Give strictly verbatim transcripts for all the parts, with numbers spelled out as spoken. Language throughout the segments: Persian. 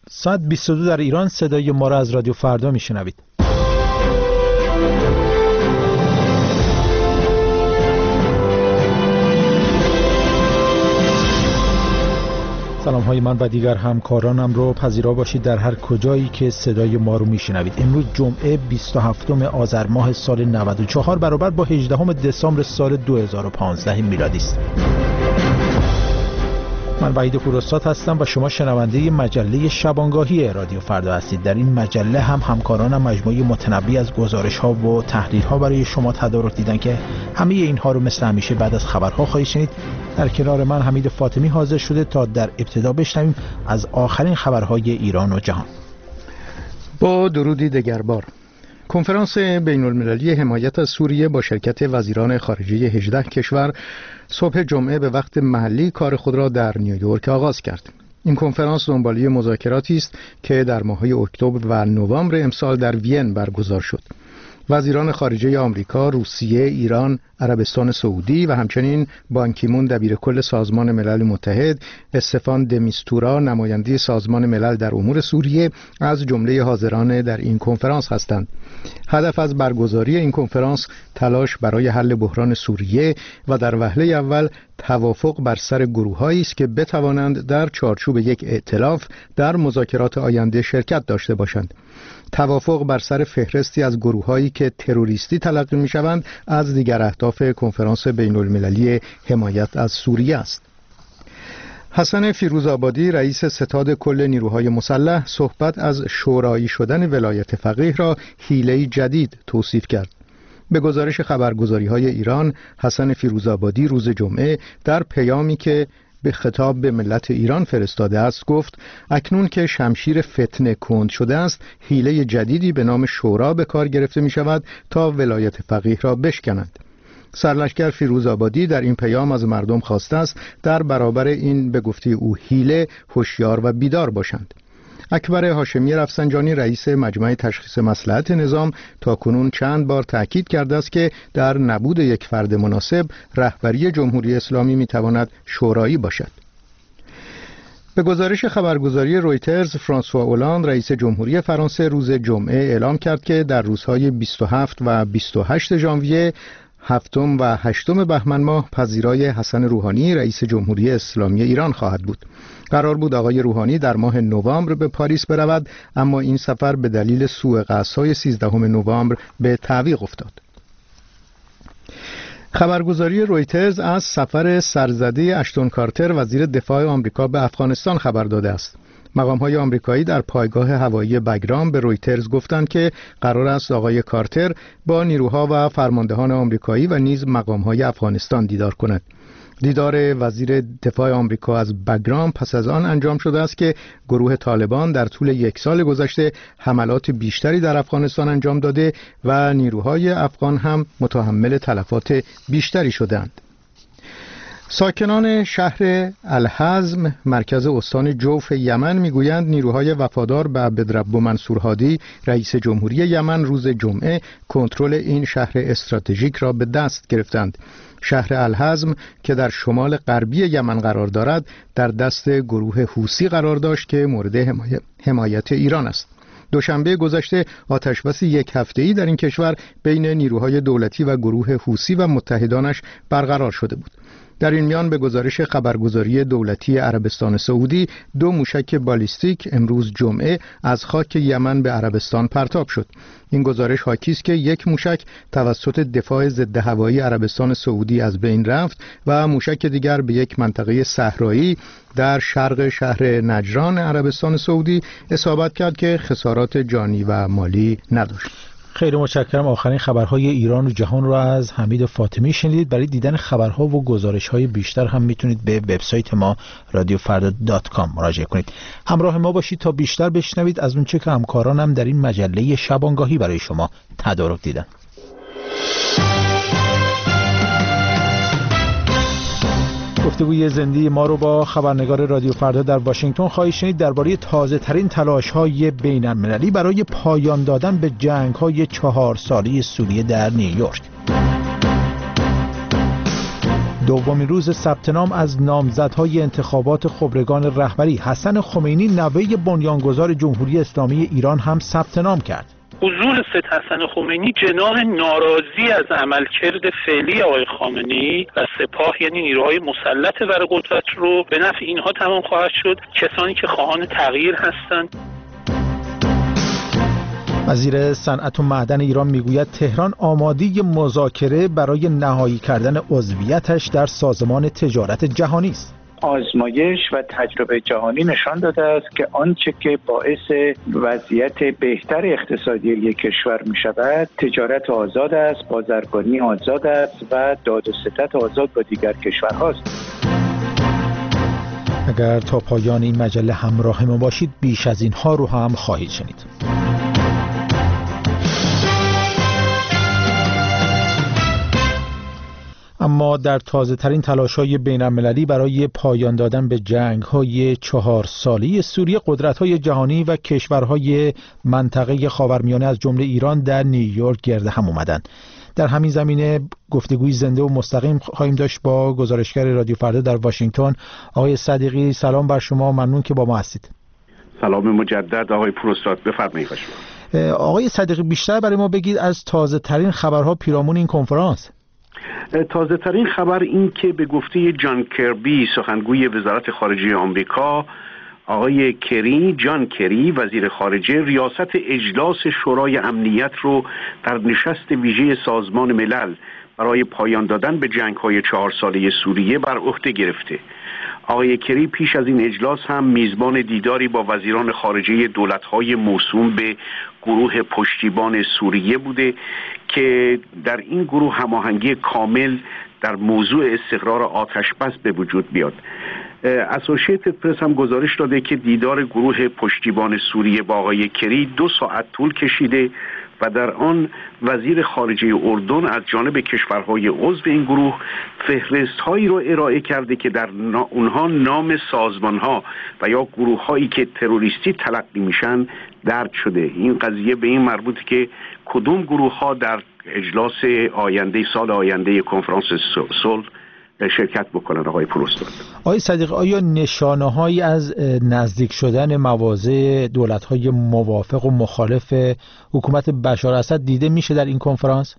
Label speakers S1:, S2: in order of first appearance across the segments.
S1: ساعت بیست و دو در ایران صدای ما را از رادیو فردا میشنوید. سلام های من و دیگر همکارانم رو پذیرا باشید در هر کجایی که صدای ما رو میشنوید. امروز جمعه بیست و هفتم آذر ماه سال نود و چهار برابر با هجدهم دسامبر سال دو هزار و پانزده میلادی است. من وحید کوروسات هستم و شما شنونده مجله شبانگاهی رادیو فردا هستید. در این مجله هم همکارانم مجموعه متنوعی از گزارش‌ها و تحلیل‌ها برای شما تدارک دیدن که همه اینها رو مثل همیشه بعد از خبرها خواهید شنید. در کنار من حمید فاطمی حاضر شده تا در ابتدا بشنویم از آخرین خبرهای ایران و جهان.
S2: با درودی دگربار. کنفرانس بین المللی حمایت از سوریه با شرکت وزیران خارجه هجده کشور صبح جمعه به وقت محلی کار خود را در نیویورک آغاز کرد. این کنفرانس دنباله مذاکراتی است که در ماه‌های اکتبر و نوامبر امسال در وین برگزار شد. وزیران خارجه آمریکا، روسیه، ایران، عربستان سعودی و همچنین بان کی مون دبیر کل سازمان ملل متحد، استفان د میستورا نماینده سازمان ملل در امور سوریه از جمله حاضران در این کنفرانس هستند. هدف از برگزاری این کنفرانس تلاش برای حل بحران سوریه و در وهله اول توافق بر سر گروه‌هایی است که بتوانند در چارچوب یک ائتلاف در مذاکرات آینده شرکت داشته باشند. توافق بر سر فهرستی از گروه‌هایی که تروریستی تلقی می‌شوند از دیگر اهداف کنفرانس بین‌المللی حمایت از سوریه است. حسن فیروزآبادی رئیس ستاد کل نیروهای مسلح صحبت از شورایی شدن ولایت فقیه را حیله‌ای جدید توصیف کرد. به گزارش خبرگزاری‌های ایران، حسن فیروزآبادی روز جمعه در پیامی که به خطاب به ملت ایران فرستاده است گفت اکنون که شمشیر فتنه کند شده است، حیله جدیدی به نام شورا به کار گرفته می شود تا ولایت فقیه را بشکنند. سرلشکر فیروزآبادی در این پیام از مردم خواسته است در برابر این به گفته او حیله هوشیار و بیدار باشند. اکبر هاشمی رفسنجانی رئیس مجمع تشخیص مصلحت نظام تاکنون چند بار تأکید کرده است که در نبود یک فرد مناسب رهبری جمهوری اسلامی میتواند شورایی باشد. به گزارش خبرگزاری رویترز، فرانسوا اولاند رئیس جمهوری فرانسه روز جمعه اعلام کرد که در روزهای بیست و هفت و بیست و هشت ژانویه هفتم و هشتم بهمن ماه پذیرای حسن روحانی رئیس جمهوری اسلامی ایران خواهد بود. قرار بود آقای روحانی در ماه نوامبر به پاریس برود، اما این سفر به دلیل سوء قصدهای سیزدهم نوامبر به تعویق افتاد. خبرگزاری رویترز از سفر سرزده اشتون کارتر وزیر دفاع آمریکا به افغانستان خبر داده است. مقام‌های آمریکایی در پایگاه هوایی بگرام به رویترز گفتند که قرار است آقای کارتر با نیروها و فرماندهان آمریکایی و نیز مقام‌های افغانستان دیدار کند. دیدار وزیر دفاع آمریکا از بگرام پس از آن انجام شده است که گروه طالبان در طول یک سال گذشته حملات بیشتری در افغانستان انجام داده و نیروهای افغان هم متحمل تلفات بیشتری شدند. ساکنان شهر الحزم مرکز استان جوف یمن میگویند نیروهای وفادار به عبدالرب منصور هادی رئیس جمهوری یمن روز جمعه کنترل این شهر استراتژیک را به دست گرفتند. شهر الحزم که در شمال غربی یمن قرار دارد در دست گروه حوثی قرار داشت که مورد حمایت ایران است. دوشنبه گذشته آتشبس یک هفته‌ای در این کشور بین نیروهای دولتی و گروه حوثی و متحدانش برقرار شده بود. در این میان به گزارش خبرگزاری دولتی عربستان سعودی دو موشک بالیستیک امروز جمعه از خاک یمن به عربستان پرتاب شد. این گزارش حاکی است که یک موشک توسط دفاع ضد هوایی عربستان سعودی از بین رفت و موشک دیگر به یک منطقه صحرایی در شرق شهر نجران عربستان سعودی اصابت کرد که خسارات جانی و مالی نداشت.
S1: خیلی متشکرم. آخرین خبرهای ایران و جهان را از حمید فاطمی شنیدید. برای دیدن خبرها و گزارش‌های بیشتر هم میتونید به وبسایت ما رادیو فردا دات کام مراجعه کنید. همراه ما باشید تا بیشتر بشنوید از اون چه که همکارانم در این مجله شبانگاهی برای شما تدارک دیدن. گفتگوی زنده ما رو با خبرنگار رادیو فردا در واشنگتن خواهید شنید درباره تازه ترین تلاش های بین المللی برای پایان دادن به جنگ های چهار ساله سوریه در نیویورک. دومین روز ثبت نام از نامزدهای انتخابات خبرگان رهبری، حسن خمینی نوه بنیانگذار جمهوری اسلامی ایران هم ثبت نام کرد.
S3: حضور سید حسن خمینی جناح ناراضی از عملکرد فعلی آقای خامنه‌ای و سپاه، یعنی نیروهای مسلط بر قدرت، رو به نفع اینها تمام خواهد شد، کسانی که خواهان تغییر هستند.
S1: وزیر صنعت و معدن ایران میگوید تهران آماده مذاکره برای نهایی کردن عضویتش در سازمان تجارت جهانی است.
S4: آزمایش و تجربه جهانی نشان داده است که آنچه که باعث وضعیت بهتر اقتصادی یک کشور می شود تجارت آزاد است، بازرگانی آزاد است و داد و ستد آزاد با دیگر کشورهاست.
S1: اگر تا پایان این مجله همراه ما باشید بیش از اینها رو هم خواهید شنید. اما در تازه ترین تلاش های بین المللی برای پایان دادن به جنگ های چهار ساله سوریه، قدرت های جهانی و کشورهای منطقه خاورمیانه از جمله ایران در نیویورک گرد هم اومدند. در همین زمینه گفتگوی زنده و مستقیم خواهیم داشت با گزارشگر رادیو فردا در واشنگتن، آقای صدیقی. سلام بر شما، ممنون که با ما هستید.
S5: سلام مجدد آقای پروستاد، بفرمایید.
S1: آقای صدیقی، بیشتر برای ما بگید از تازه ترین خبرها پیرامون این کنفرانس.
S5: تازه ترین خبر این که به گفته جان کربی، سخنگوی وزارت خارجه آمریکا، آقای کری، جان کری، وزیر خارجه، ریاست اجلاس شورای امنیت رو در نشست ویژه سازمان ملل برای پایان دادن به جنگ‌های چهار ساله سوریه بر عهده گرفته. آقای کری پیش از این اجلاس هم میزبان دیداری با وزیران خارجه دولت‌های موسوم به گروه پشتیبان سوریه بوده که در این گروه هماهنگی کامل در موضوع استقرار آتش‌بس به وجود بیاد. اسوشیتد پرس هم گزارش داده که دیدار گروه پشتیبان سوریه با آقای کری دو ساعت طول کشیده و در آن وزیر خارجه اردن از جانب کشورهای عضو این گروه فهرست‌هایی را ارائه کرده که در اونها نام سازمان‌ها و یا گروه‌هایی که تروریستی تلقی میشن درج شده. این قضیه به این مربوطه که کدوم گروه‌ها در اجلاس آینده سال آینده کنفرانس صلح شرکت بکنن. آقای پروستاد،
S1: آقای صدیق، آیا نشانه‌هایی از نزدیک شدن مواضع دولت‌های موافق و مخالف حکومت بشار اسد دیده میشه در این کنفرانس؟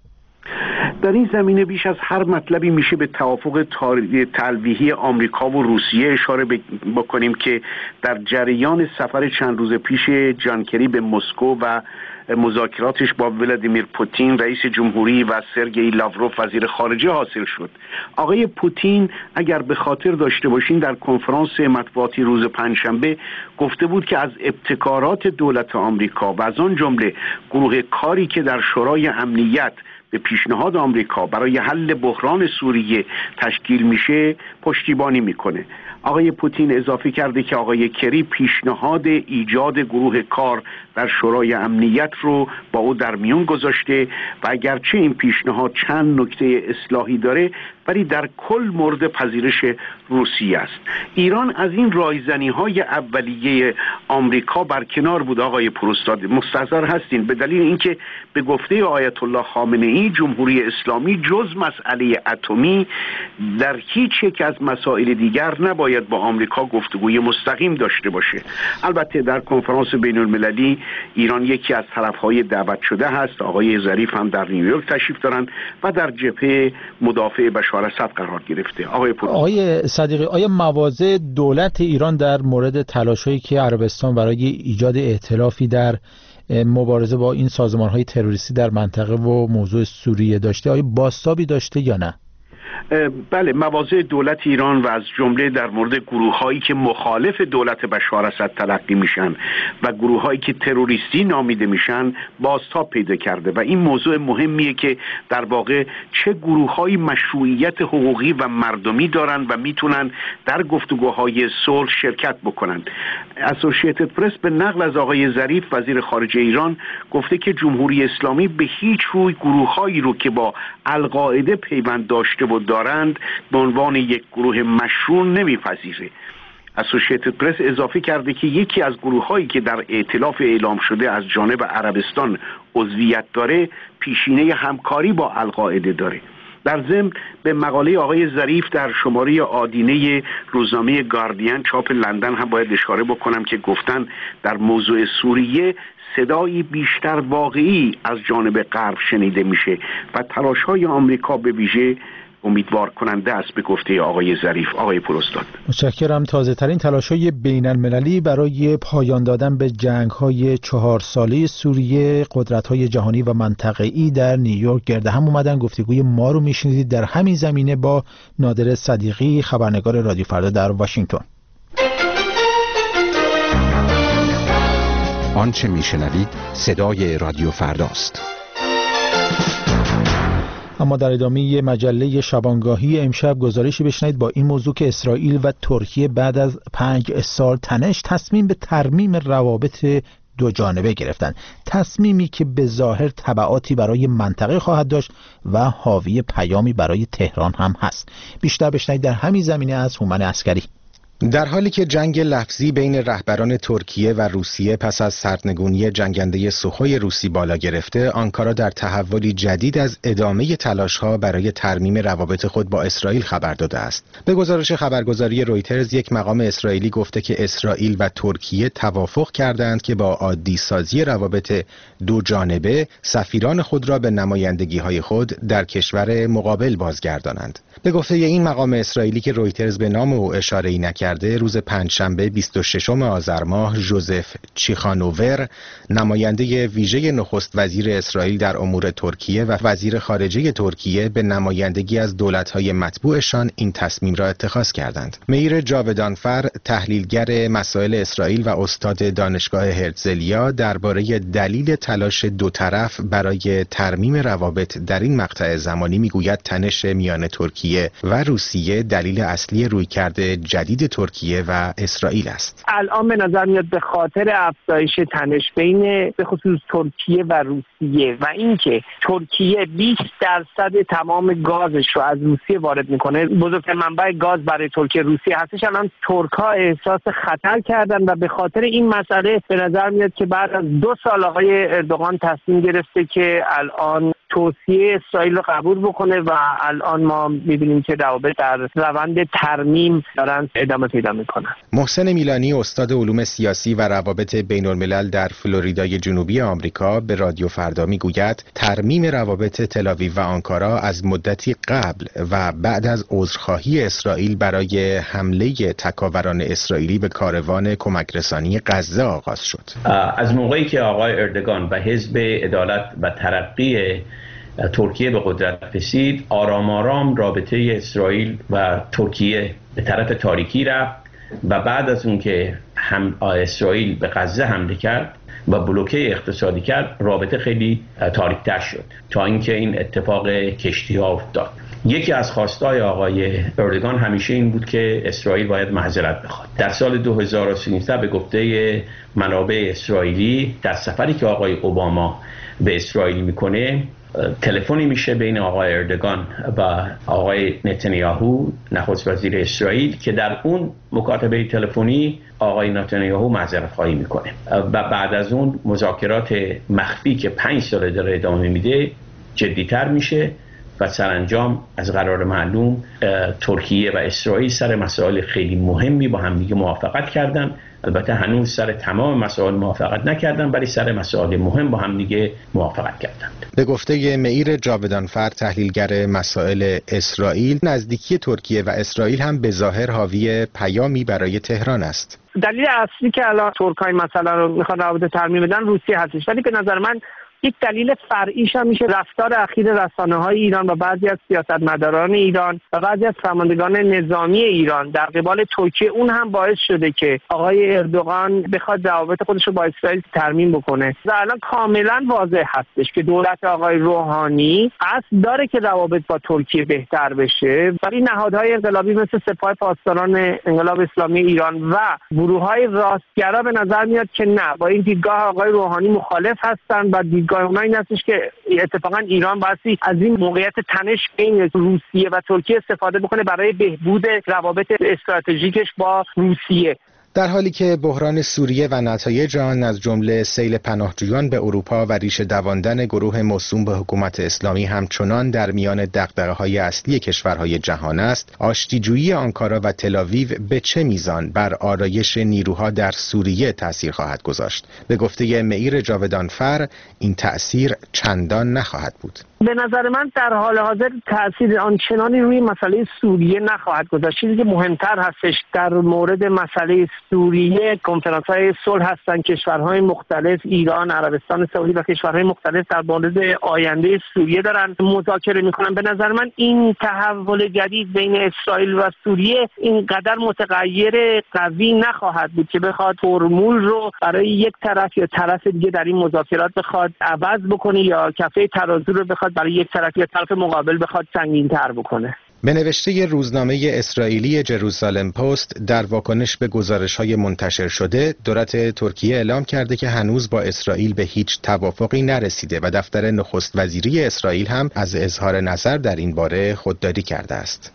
S5: در این زمینه بیش از هر مطلبی میشه به توافق تلویحی آمریکا و روسیه اشاره بکنیم که در جریان سفر چند روز پیش جان کری به مسکو و مذاکراتش با ولادیمیر پوتین رئیس جمهوری و سرگئی لاوروف وزیر خارجه حاصل شد. آقای پوتین اگر به خاطر داشته باشین در کنفرانس مطبوعاتی روز پنجشنبه گفته بود که از ابتکارات دولت آمریکا و از آن جمله گروه کاری که در شورای امنیت به پیشنهاد آمریکا برای حل بحران سوریه تشکیل میشه پشتیبانی میکنه. آقای پوتین اضافه کرده که آقای کری پیشنهاد ایجاد گروه کار در شورای امنیت رو با او در میون گذاشته و اگرچه این پیشنهاد چند نکته اصلاحی داره ولی در کل مورد پذیرش روسیه است. ایران از این رایزنی های اولیه آمریکا برکنار بود. آقای پروستاد، مستحضر هستین به دلیل اینکه به گفته آیت الله خامنه ای جمهوری اسلامی جز مسئله اتمی در هیچ یک از مسائل دیگر نباید با آمریکا گفتگوی مستقیم داشته باشه. البته در کنفرانس بین المللی ایران یکی از طرفهای دعوت شده هست. آقای ظریف هم در نیویورک تشریف دارن و در جبهه مدافع بشار اسد قرار گرفته. آقای پروستاد،
S1: آقای صدیقی، آیا مواضع دولت ایران در مورد تلاش‌هایی که عربستان برای ایجاد ائتلافی در مبارزه با این سازمان‌های تروریستی در منطقه و موضوع سوریه داشته، آیا بازتابی داشته یا نه؟
S5: بله، مواضع دولت ایران و از جمله در مورد گروه‌هایی که مخالف دولت بشار اسد تلقی میشن و گروه‌هایی که تروریستی نامیده میشن بازتاب پیدا کرده و این موضوع مهمیه که در واقع چه گروه‌هایی مشروعیت حقوقی و مردمی دارن و میتونن در گفتگوهای صلح شرکت بکنن. اسوشیتد پرس به نقل از آقای ظریف وزیر خارجه ایران گفته که جمهوری اسلامی به هیچ روی گروه‌هایی رو که با القاعده پیوند داشته و دارند به عنوان یک گروه مشروع نمیپذیره. اسوشیتد پرس اضافه کرده که یکی از گروه‌هایی که در ائتلاف اعلام شده از جانب عربستان عضویت داره پیشینه همکاری با القاعده داره. در ضمن به مقاله آقای ظریف در شماره آدینه روزنامه گاردین چاپ لندن هم باید اشاره بکنم که گفتن در موضوع سوریه صدایی بیشتر واقعی از جانب غرب شنیده میشه و تلاش‌های آمریکا به ویژه امیدوار کننده است به گفته آقای ظریف. آقای پروستاد،
S1: متشکرم. تازه ترین تلاش‌های بین المللی برای پایان دادن به جنگ‌های چهار ساله سوریه، قدرت‌های جهانی و منطقه‌ای در نیویورک گرد هم اومدن. گفتگوی ما رو میشنیدید در همین زمینه با نادر صدیقی، خبرنگار رادیو فردا در واشنگتن.
S6: آنچه میشنوید صدای رادیو فرداست.
S1: اما در ادامه مجله شبانگاهی امشب گزارشی بشنید با این موضوع که اسرائیل و ترکیه بعد از پنج سال تنش تصمیم به ترمیم روابط دو جانبه گرفتند. تصمیمی که به ظاهر تبعاتی برای منطقه خواهد داشت و حاوی پیامی برای تهران هم هست. بیشتر بشنید در همین زمینه از هومن عسکری.
S6: در حالی که جنگ لفظی بین رهبران ترکیه و روسیه پس از سرنگونی جنگنده سوخوی روسی بالا گرفته، آنکارا در تحولی جدید از ادامه تلاش‌ها برای ترمیم روابط خود با اسرائیل خبر داده است. به گزارش خبرگزاری رویترز، یک مقام اسرائیلی گفته که اسرائیل و ترکیه توافق کردند که با عادی سازی روابط دو جانبه سفیران خود را به نمایندگی‌های خود در کشور مقابل بازگردانند. به گفته این مقام اسرائیلی که رویترز به نام او اشاره‌ای نکرده، روز پنجشنبه بیست و ششم آذر ماه ژوزف چیخانوور، نماینده ویژه نخست وزیر اسرائیل در امور ترکیه و وزیر خارجه ترکیه، به نمایندگی از دولت‌های متبوعشان این تصمیم را اتخاذ کردند. میر جاودانفر، تحلیلگر مسائل اسرائیل و استاد دانشگاه هرتزلیا، درباره دلیل تلاش دو طرف برای ترمیم روابط در این مقطع زمانی میگوید تنش میان ترکیه و روسیه دلیل اصلی رویکرد جدید ترکیه و اسرائیل است.
S7: الان به نظر میاد به خاطر افزایش تنش بین به خصوص ترکیه و روسیه و اینکه ترکیه بیست درصد تمام گازش رو از روسیه وارد میکنه، بزرگترین منبع گاز برای ترکیه روسیه هستش، الان ترک‌ها احساس خطر کردن و به خاطر این مسئله به نظر میاد که بعد از دو سال آقای اردوغان تصمیم گرفته که الان توصیه اسرائیل رو قبول بکنه و الان ما می‌بینیم که روابط در روند ترمیم دارن ادامه پیدا می‌کنن.
S6: محسن میلانی، استاد علوم سیاسی و روابط بین‌الملل در فلوریدای جنوبی آمریکا، به رادیو فردا میگوید ترمیم روابط تل‌آویو و آنکارا از مدتی قبل و بعد از عذرخواهی اسرائیل برای حمله تکاوران اسرائیلی به کاروان کمک‌رسانی غزه آغاز شد.
S8: از موقعی که آقای اردوغان و حزب عدالت و ترقی ترکیه به قدرت رسید، آرام آرام رابطه اسرائیل و ترکیه به طرف تاریکی رفت و بعد از اون که هم اسرائیل به غزه حمله کرد و بلوکه اقتصادی کرد، رابطه خیلی تاریک‌تر شد تا اینکه این اتفاق کشتی‌ها افتاد. یکی از خواستای آقای اردوغان همیشه این بود که اسرائیل باید معذرت بخواد. در سال دو هزار و سیزده به گفته منابع اسرائیلی، در سفری که آقای اوباما به اسرائیل میکنه، تلفنی میشه بین آقای اردوغان و آقای نتانیاهو، نخست وزیر اسرائیل، که در اون مکاتبه تلفنی آقای نتانیاهو معذرت خواهی میکنه و بعد از اون مذاکرات مخفی که پنج سال داره ادامه میده جدیتر میشه و سرانجام از قرار معلوم ترکیه و اسرائیل سر مسائل خیلی مهمی با هم دیگه موافقت کردن. البته هنوز سر تمام مسائل موافقت نکردن، ولی سر مسائل مهم با هم دیگه موافقت کردند.
S6: به گفته میر جاودانفر، تحلیلگر مسائل اسرائیل، نزدیکی ترکیه و اسرائیل هم به ظاهر حاوی پیامی برای تهران است.
S7: دلیل اصلی که الان ترک‌های مثلا رو میخوان روابط ترمیم بدن روسیه هستش، ولی به نظر من یک دلیل فرعیش هم میشه رفتار اخیر رسانه‌های ایران و بعضی از سیاستمداران ایران و بعضی از فرماندگان نظامی ایران در قبال ترکیه. اون هم باعث شده که آقای اردوغان بخواد روابط خودش رو با اسرائیل ترمیم بکنه و الان کاملا واضح هستش که دولت آقای روحانی قصد داره که روابط با ترکیه بهتر بشه، ولی نهادهای انقلابی مثل سپاه پاسداران انقلاب اسلامی ایران و گروه‌های راستگرا به نظر میاد که نه، با این دیدگاه آقای روحانی مخالف هستن و دیدگاه اونها این هستش که اتفاقا ایران باید از این موقعیت تنش بین روسیه و ترکیه استفاده بکنه برای بهبود روابط استراتژیکش با روسیه.
S6: در حالی که بحران سوریه و نتایج آن از جمله سیل پناهجویان به اروپا و ریشه دواندن گروه موسوم به حکومت اسلامی همچنان در میان دغدغه‌های اصلی کشورهای جهان است، آشتیجویی آنکارا و تل‌آویو به چه میزان بر آرایش نیروها در سوریه تأثیر خواهد گذاشت؟ به گفته معیر جاودانفر این تأثیر چندان نخواهد بود.
S7: به نظر من در حال حاضر تأثیر آنچنانی روی مسئله سوریه نخواهد گذاشت. چیزی که مهمتر هستش در مورد مسئله سوریه کنفرانس‌های صلح هستند، کشورهای مختلف، ایران، عربستان سعودی و کشورهای مختلف در مورد آینده سوریه دارن مذاکره میکنن. به نظر من این تحول جدید بین اسرائیل و سوریه اینقدر متغیر قوی نخواهد بود که بخواد فرمول رو برای یک طرف یا طرف دیگه در این مذاکرات بخواد عوض بکنه یا کفه ترازو رو بخواد برای یک طرف یا طرف مقابل بخواد سنگین‌تر بکنه.
S6: به نوشته روزنامه اسرائیلی جروزالم پست در واکنش به گزارش‌های منتشر شده، دولت ترکیه اعلام کرده که هنوز با اسرائیل به هیچ توافقی نرسیده و دفتر نخست وزیری اسرائیل هم از اظهار نظر در این باره خودداری کرده است.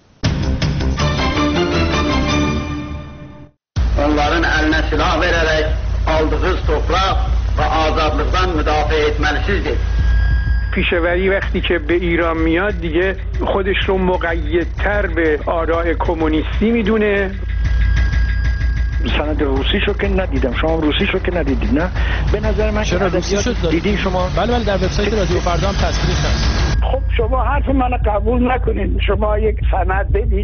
S9: onların eline silah vererek aldığı toprak ve azadlıktan müdafaa etmelisizdir.
S10: پیشوری وقتی که به ایران میاد دیگه خودش رو مقیدتر به آراء کمونیستی میدونه.
S11: سند روسی شو که ندیدم، شما روسی شو که ندیدید نه؟ به نظر من
S12: چرا روسی شد
S11: دیدین شما؟
S12: بله بله در وبسایت رادیو فردا هم تصویرش هست.
S11: خب شما حرف منو قبول نکنید، شما یک سند بدید.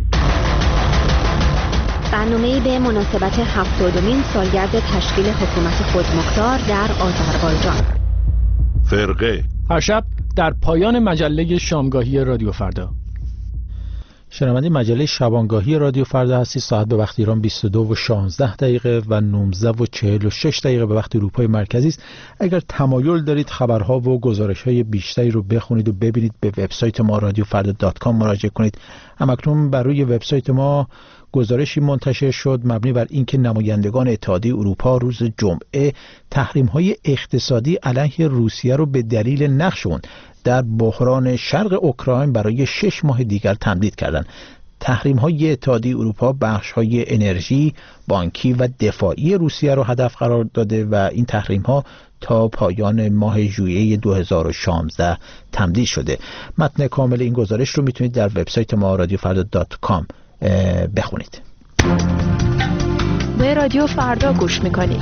S13: برنامه‌ای به مناسبت هفتادمین سالگرد تشکیل حکومت خودمختار در آذربایجان.
S14: فرقه
S12: هر شب در پایان مجله شامگاهی رادیو فردا.
S1: شنونده مجله شبانگاهی رادیو فردا هستی. ساعت به وقت ایران بیست و دو و شانزده دقیقه و نوزده و چهل و شش دقیقه به وقت اروپای مرکزی است. اگر تمایل دارید خبرها و گزارش‌های بیشتری رو بخونید و ببینید، به وبسایت ما رادیو فردا دات کام مراجعه کنید. همکنون بر روی وبسایت ما گزارشی منتشر شد مبنی بر اینکه نمایندگان اتحادیه اروپا روز جمعه تحریم‌های اقتصادی علیه روسیه رو به دلیل نقش اون در بحران شرق اوکراین برای شش ماه دیگر تمدید کردند. تحریم‌های اتحادیه اروپا بخش‌های انرژی، بانکی و دفاعی روسیه رو هدف قرار داده و این تحریم‌ها تا پایان ماه ژوئیه دو هزار و شانزده تمدید شده. متن کامل این گزارش رو میتونید در وبسایت ما رادیو فردا دات کام بخونید.
S15: به رادیو فردا گوش میکنید.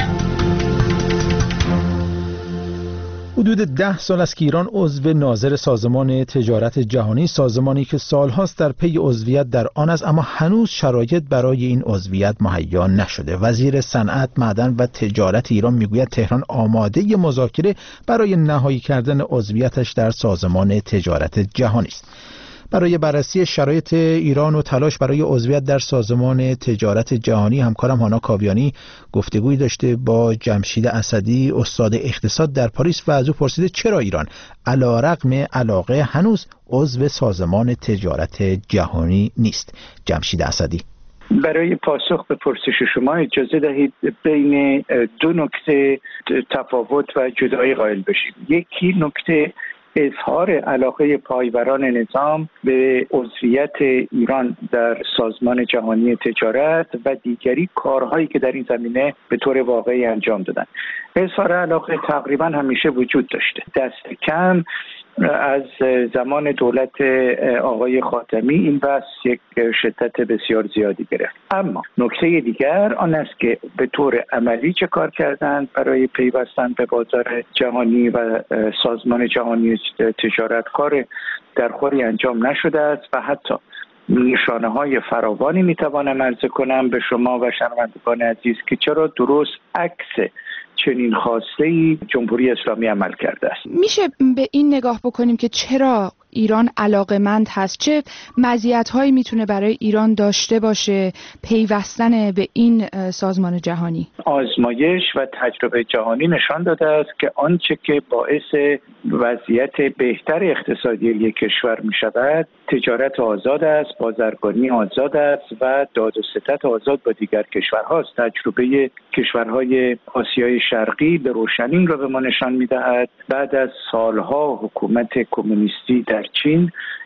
S1: حدود ده سال است که ایران عضو ناظر سازمان تجارت جهانی، سازمانی که سالهاست در پی عضویت در آن است، اما هنوز شرایط برای این عضویت مهیا نشده. وزیر صنعت، معدن و تجارت ایران میگوید تهران آماده مذاکره برای نهایی کردن عضویتش در سازمان تجارت جهانی است. برای بررسی شرایط ایران و تلاش برای عضویت در سازمان تجارت جهانی همکارم هانا کاویانی گفتگویی داشته با جمشید اسدی، استاد اقتصاد در پاریس، و از او پرسیده چرا ایران علیرغم علاقه هنوز عضو سازمان تجارت جهانی نیست. جمشید اسدی:
S4: برای پاسخ به پرسش شما اجازه دهید بین دو نکته تفاوت و جدایی قائل بشیم. یکی نکته اظهار علاقه پایبران نظام به عضویت ایران در سازمان جهانی تجارت و دیگری کارهایی که در این زمینه به طور واقعی انجام دادن. اظهار علاقه تقریبا همیشه وجود داشته. دست کم از زمان دولت آقای خاتمی این بحث یک شدت بسیار زیادی گرفت. اما نکته دیگر آن است که به طور عملی چه کار کردند برای پیوستن به بازار جهانی و سازمان جهانی تجارت کار درخوری انجام نشده است و حتی نشانه های فراوانی میتوانم عرض کنم به شما و شنوندگان عزیز که چرا درست عکس چنین خواسته‌ای جمهوری اسلامی عمل کرده است.
S15: میشه به این نگاه بکنیم که چرا ایران علاقه‌مند هست، چه مزیت‌هایی میتونه برای ایران داشته باشه پیوستن به این سازمان جهانی؟
S4: آزمایش و تجربه جهانی نشان داده است که آنچه که باعث وضعیت بهتر اقتصادی یک کشور میشود تجارت آزاد است، بازرگانی آزاد است و داد و ستد آزاد با دیگر کشورهاست. تجربه کشورهای آسیای شرقی به روشنی را به ما نشان میدهد. بعد از سالها حکومت کمونیستی در چین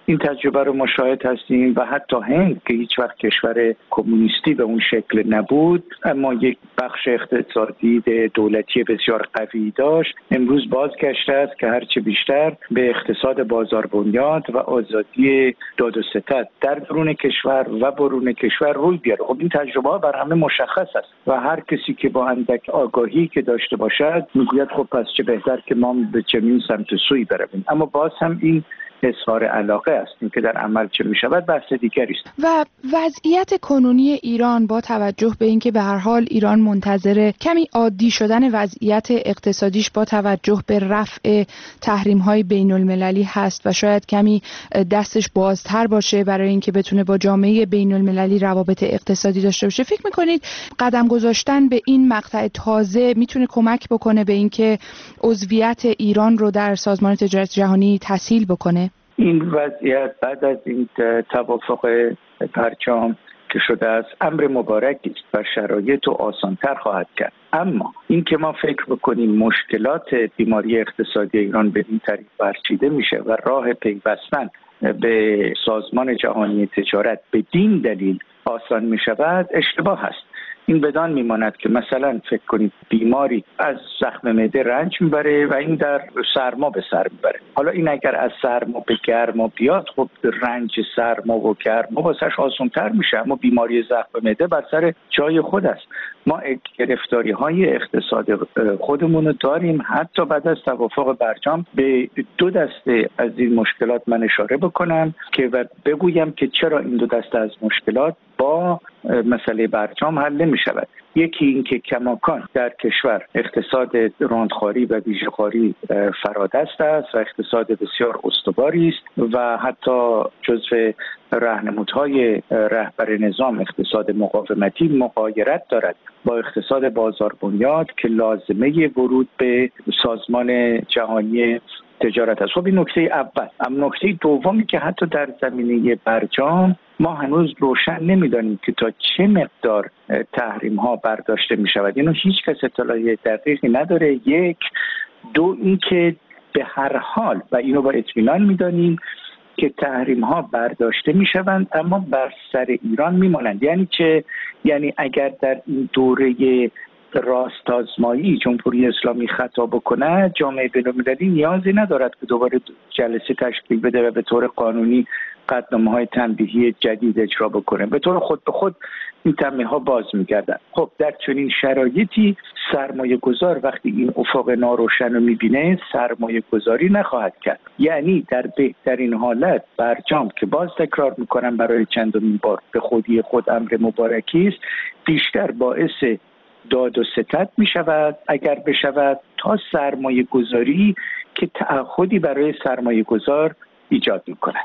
S4: این تجربه رو ما شاهد هستیم و حتی هند که هیچ وقت کشور کمونیستی به اون شکل نبود اما یک بخش اقتصادی دولتی بسیار قوی داشت، امروز بازگشته است که هرچه بیشتر به اقتصاد بازار بنیاد و آزادی داد و ستد در درون کشور و برون کشور روی بیاره. خب این تجربه بر همه مشخص است و هر کسی که با اندک آگاهی که داشته باشد میگوید خب پس چه بهتر که ما به چنین سمت سوی برویم. اما باز هم این اظهار علاقه است که در عمل چه میشود بحث دیگری است.
S15: و وضعیت کنونی ایران با توجه به اینکه به هر حال ایران منتظر کمی عادی شدن وضعیت اقتصادیش با توجه به رفع تحریم‌های بین‌المللی هست و شاید کمی دستش بازتر باشه برای اینکه بتونه با جامعه بین‌المللی روابط اقتصادی داشته باشه، فکر می‌کنید قدم گذاشتن به این مقطع تازه میتونه کمک بکنه به اینکه عضویت ایران رو در سازمان تجارت جهانی تسهیل بکنه؟
S4: این وضعیت بعد از این توافق پرچم که شده است امر مبارکی است و شرایط رو آسانتر خواهد کرد. اما این که ما فکر بکنیم مشکلات بیماری اقتصادی ایران به این طریق برچیده میشه و راه پیوستن به سازمان جهانی تجارت به این دلیل آسان میشود اشتباه است. این بدان میماند که مثلا فکر کنید بیماری از زخم معده رنج میبره و این در سرما به سر میبره. حالا این اگر از سرما به گرما بیاد خب رنج سرما و گرما واسش آسان‌تر میشه، اما بیماری زخم معده بر سر جای خود است. ما گرفتاری های اقتصاد خودمون رو داریم. حتی بعد از توافق برجام به دو دسته از این مشکلات من اشاره بکنم که و بگویم که چرا این دو دسته از مشکلات با مسئله برجام حل نمی شود. یکی این که کماکان در کشور اقتصاد راندخواری و ویژه‌خواری فرادست است و اقتصاد بسیار استواری است و حتی جزو راهنمودهای رهبر نظام اقتصاد مقاومتی مغایرت دارد با اقتصاد بازار بنیاد که لازمه ورود به سازمان جهانی تجارت است. خب این نکته اول. اما نکته دومی که حتی در زمینه برجام ما هنوز روشن نمیدانیم که تا چه مقدار تحریم ها برداشته می شود. اینو هیچ کس اطلاع دقیقی نداره. یک دو این که به هر حال و اینو با اطمینان میدانیم که تحریم ها برداشته می شوند اما بر سر ایران می مانند. یعنی چه؟ یعنی اگر در این دوره راست آزمایی جمهوری اسلامی خطا بکنه جامعه بین‌المللی نیازی ندارد که دوباره جلسه تشکیل بده و به طور قانونی قطعنامه‌های تنبیهی جدید اجرا بکنه. به طور خود به خود این تنبیه‌ها باز می‌گردن. خب در چنین شرایطی سرمایه گذار وقتی این افق ناروشن رو می‌بینه سرمایه گذاری نخواهد کرد. یعنی در بهترین حالت برجام که باز تکرار می‌کنم برای چندمین بار به خودی خود امر مبارکی است، بیشتر باعث داد و ستد می شود اگر بشود تا سرمایه گذاری که تعهدی برای سرمایه گذار ایجاد می کند.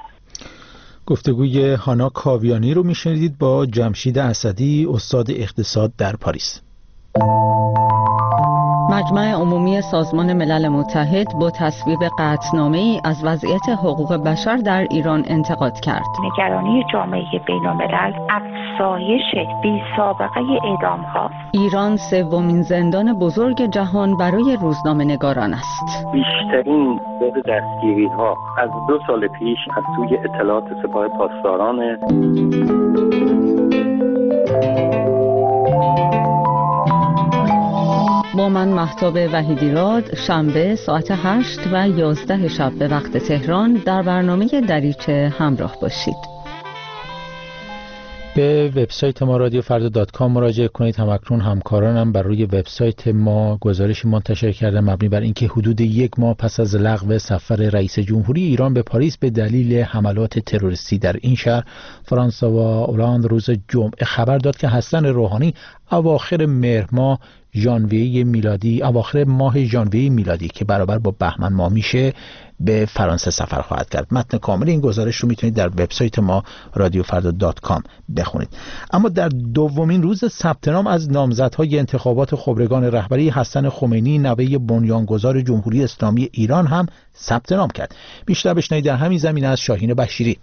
S1: گفتگوی هانا کاویانی رو می شنیدید با جمشید اسدی استاد اقتصاد در پاریس.
S16: مجمع عمومی سازمان ملل متحد با تصویب قطعنامه‌ای از وضعیت حقوق بشر در ایران انتقاد کرد.
S17: نگرانی جامعه بین‌الملل افزایش بی‌سابقه اعدام‌ها.
S16: ایران سومین زندان بزرگ جهان برای روزنامه‌نگاران است.
S18: بیشترین تعداد دستگیری‌ها از دو سال پیش از سوی اطلاعات سپاه پاسداران.
S16: با من مهتاب وحیدیراد شنبه ساعت هشت و یازده شب به وقت تهران در برنامه دریچه همراه باشید.
S1: به وبسایت ما رادیو فردا دات کام مراجعه کنید. همکنون همکارانم بر روی وبسایت ما گزارشی منتشر کردن مبنی بر اینکه حدود یک ماه پس از لغو سفر رئیس جمهوری ایران به پاریس به دلیل حملات تروریستی در این شهر، فرانسوا اولاند روز جمعه خبر داد که حسن روحانی اواخر مهر ماه ژانویه میلادی اواخر ماه ژانویه میلادی که برابر با بهمن ماه میشه به فرانسه سفر خواهد کرد. متن کامل این گزارش رو میتونید در وبسایت ما رادیو فردا دات کام بخونید. اما در دومین روز ثبت نام از نامزدهای انتخابات خبرگان رهبری حسن خمینی نوه بنیانگذار جمهوری اسلامی ایران هم ثبت نام کرد. بیشتر بشنوید در همین زمینه از شاهین بشیری.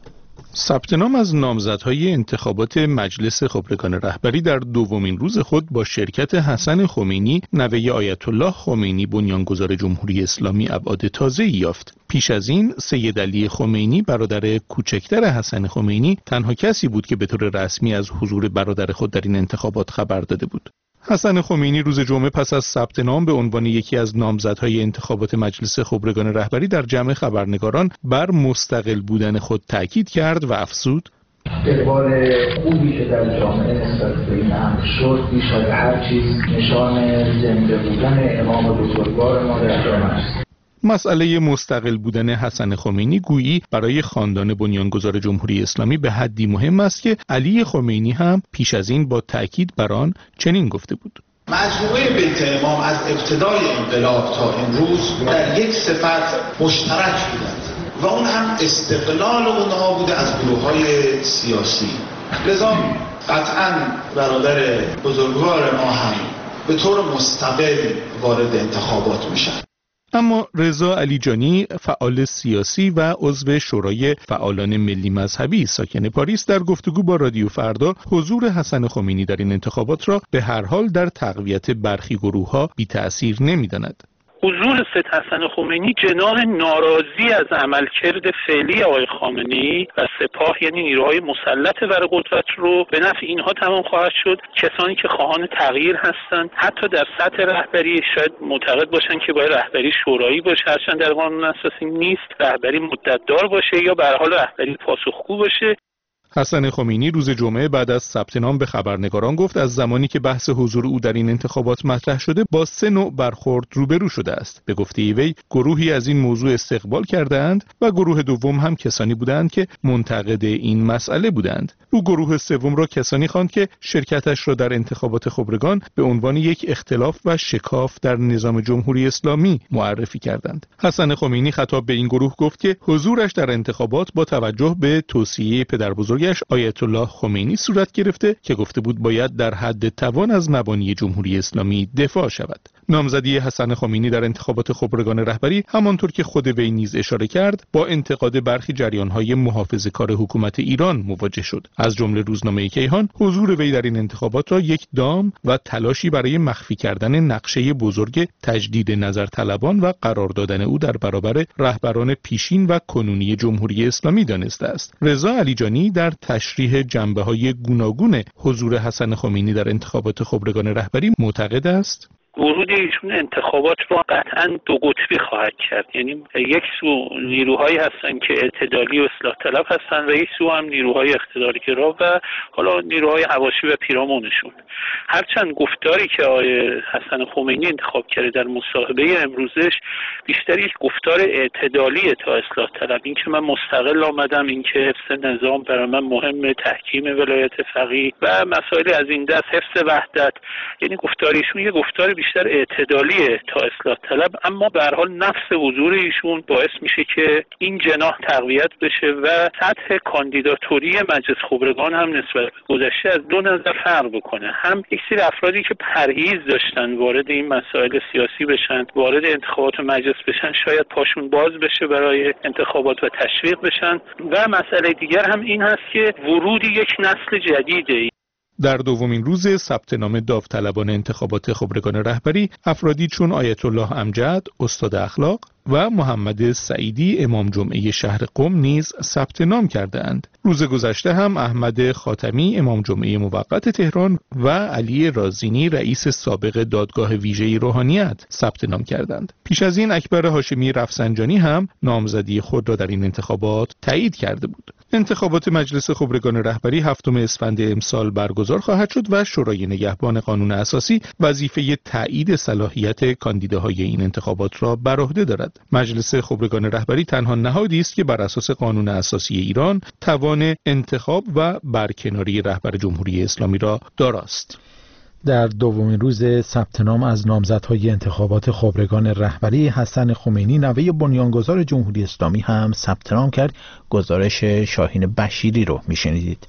S19: ثبت نام از نامزدهای انتخابات مجلس خبرگان رهبری در دومین روز خود با شرکت حسن خمینی نوه آیت الله خمینی بنیانگذار جمهوری اسلامی ابعاد تازه‌ای یافت. پیش از این سید علی خمینی برادر کوچکتر حسن خمینی تنها کسی بود که به طور رسمی از حضور برادر خود در این انتخابات خبر داده بود. حسن خمینی روز جمعه پس از ثبت نام به عنوان یکی از نامزدهای انتخابات مجلس خبرگان رهبری در جمع خبرنگاران بر مستقل بودن خود تاکید کرد و افزود:
S20: اقبال خوبی که در جامعه نسبت به این امر شد بیش از هر چیز نشان زنده بودن امام بزرگوار ما در جامعه است.
S19: مسئله مستقل بودن حسن خمینی گویی برای خاندان بنیانگذار جمهوری اسلامی به حدی مهم است که علی خمینی هم پیش از این با تأکید بر آن چنین گفته بود:
S21: مجموعه بیت امام از ابتدای انقلاب تا امروز در یک صفت مشترک بودند و اون هم استقلال اونها بوده از گروه‌های سیاسی. لذا قطعاً برادر بزرگوار ما هم به طور مستقل وارد انتخابات میشن.
S19: اما رضا علیجانی فعال سیاسی و عضو شورای فعالان ملی مذهبی ساکن پاریس در گفتگو با رادیو فردا حضور حسن خمینی در این انتخابات را به هر حال در تقویت برخی گروه‌ها بی تأثیر نمی‌داند.
S3: حضور سید حسن خمینی جناح ناراضی از عملکرد فعلی آقای خامنه‌ای و سپاه یعنی نیروهای مسلط ور قدرت رو به نفع اینها تمام خواهد شد. کسانی که خواهان تغییر هستند حتی در سطح رهبری شاید معتقد باشن که باید رهبری شورایی باشه، هرچند در قانون اساسی نیست، رهبری مدتدار باشه یا به هر حال رهبری پاسخگو باشه.
S19: حسن خمینی روز جمعه بعد از ثبت نام به خبرنگاران گفت از زمانی که بحث حضور او در این انتخابات مطرح شده با سه نوع برخورد روبرو شده است. به گفته وی گروهی از این موضوع استقبال کردند و گروه دوم هم کسانی بودند که منتقد این مسئله بودند. او گروه سوم را کسانی خواند که شرکتش را در انتخابات خبرگان به عنوان یک اختلاف و شکاف در نظام جمهوری اسلامی معرفی کردند. حسن خمینی خطاب به این گروه گفت که حضورش در انتخابات با توجه به توصیه پدربزرگ آیت الله خمینی صورت گرفته که گفته بود باید در حد توان از مبانی جمهوری اسلامی دفاع شود. نامزدی حسن خمینی در انتخابات خبرگان رهبری همانطور که خود وی نیز اشاره کرد با انتقاد برخی جریان‌های محافظه‌کار حکومت ایران مواجه شد. از جمله روزنامه کیهان حضور وی در این انتخابات را یک دام و تلاشی برای مخفی کردن نقشه بزرگ تجدید نظر طلبان و قرار دادن او در برابر رهبران پیشین و کنونی جمهوری اسلامی دانسته است. رضا علیجانی در تشریح جنبه‌های گوناگون حضور حسن خمینی در انتخابات خبرگان رهبری معتقد است
S3: ورود ایشون انتخابات رو قطعاً دو قطبی خواهد کرد. یعنی یک سو نیروهایی هستن که اعتدالی و اصلاح طلب هستن و یک سو هم نیروهای اقتدارگرا و حالا نیروهای حواشی و پیرامونشون. هرچند گفتاری که آقای حسن خمینی انتخاب کرده در مصاحبه امروزش بیشتر یک گفتار اعتدالی تا اصلاح طلب، این که من مستقل آمدم، این که حفظ نظام برای من مهمه، تحکیم ولایت فقیه و مسائل از این دست، حفظ وحدت، یعنی گفتاریشون یه گفتار بیشتر اعتدالیه تا اصلاح طلب. اما به هر حال نفس حضور ایشون باعث میشه که این جناح تقویت بشه و سطح کاندیداتوری مجلس خبرگان هم نسبت به گذشته از دو نظر فرق بکنه. هم یک سری افرادی که پرهیز داشتن وارد این مسائل سیاسی بشن، وارد انتخابات مجلس بشن، شاید پاشون باز بشه برای انتخابات و تشویق بشن. و مسئله دیگر هم این هست که ورود یک نسل جدیده.
S19: در دومین روز ثبت نام داوطلبان انتخابات خبرگان رهبری افرادی چون آیت الله امجد استاد اخلاق و محمد سعیدی امام جمعه شهر قم نیز ثبت نام کردند. روز گذشته هم احمد خاتمی امام جمعه موقت تهران و علی رازینی رئیس سابق دادگاه ویژه روحانیت ثبت نام کردند. پیش از این اکبر هاشمی رفسنجانی هم نامزدی خود را در این انتخابات تایید کرده بود. انتخابات مجلس خبرگان رهبری هفتم اسفند امسال برگزار خواهد شد و شورای نگهبان قانون اساسی وظیفه تایید صلاحیت کاندیداهای این انتخابات را بر عهده دارد. مجلس خبرگان رهبری تنها نهادی است که بر اساس قانون اساسی ایران توان انتخاب و برکناری رهبر جمهوری اسلامی را داراست.
S1: در دومین روز ثبت نام از نامزدهای انتخابات خبرگان رهبری حسن خمینی نوه بنیانگذار جمهوری اسلامی هم ثبت نام کرد. گزارش شاهین بشیری رو میشنیدید.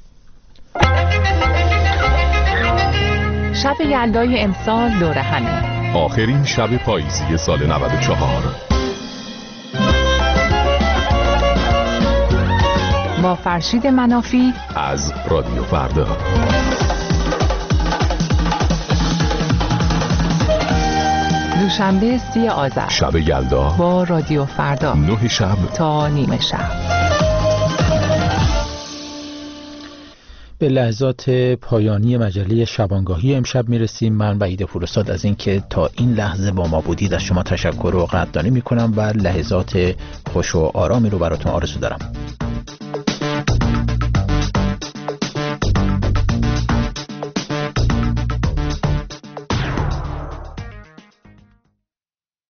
S22: شب یلدای امسال دور همه،
S14: آخرین شب پاییزی سال نود و چهار.
S22: با فرشید منافی
S14: از رادیو فردا.
S22: دوشنبه سی آذر
S14: شب یلدا
S22: با رادیو فردا
S14: نه شب
S22: تا نیمه شب.
S1: به لحظات پایانی مجله شبانگاهی امشب میرسیم. من وحید پورستاد از اینکه تا این لحظه با ما بودید از شما تشکر و قدردانی میکنم و لحظات خوش و آرامی رو براتون آرزو دارم.